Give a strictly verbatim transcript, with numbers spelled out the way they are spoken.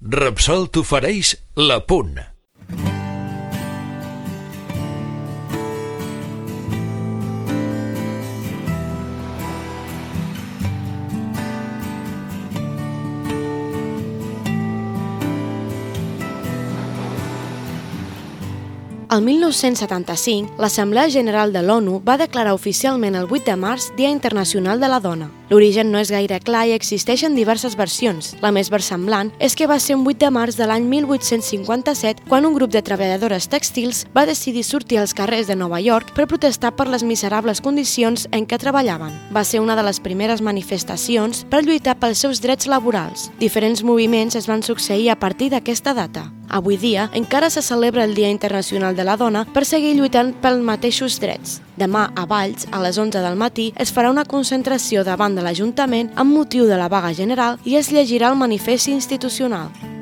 Repsol t'ofereix La Punt. El mil nou-cents setanta-cinc, l'Assemblea General de l'ONU va declarar oficialment el vuit de març Dia Internacional de la Dona. L'origen no és gaire clar i existeixen diverses versions. La més versemblant és que va ser un vuit de març de l'any mil vuit-cents cinquanta-set quan un grup de treballadores tèxtils va decidir sortir als carrers de Nova York per protestar per les miserables condicions en què treballaven. Va ser una de les primeres manifestacions per lluitar pels seus drets laborals. Diferents moviments es van succeir a partir d'aquesta data. Avui dia encara se celebra el Dia Internacional de la Dona per seguir lluitant pels mateixos drets. Demà a Valls, a les onze del matí, es farà una concentració davant de l'Ajuntament amb motiu de la vaga general i es llegirà el manifest institucional.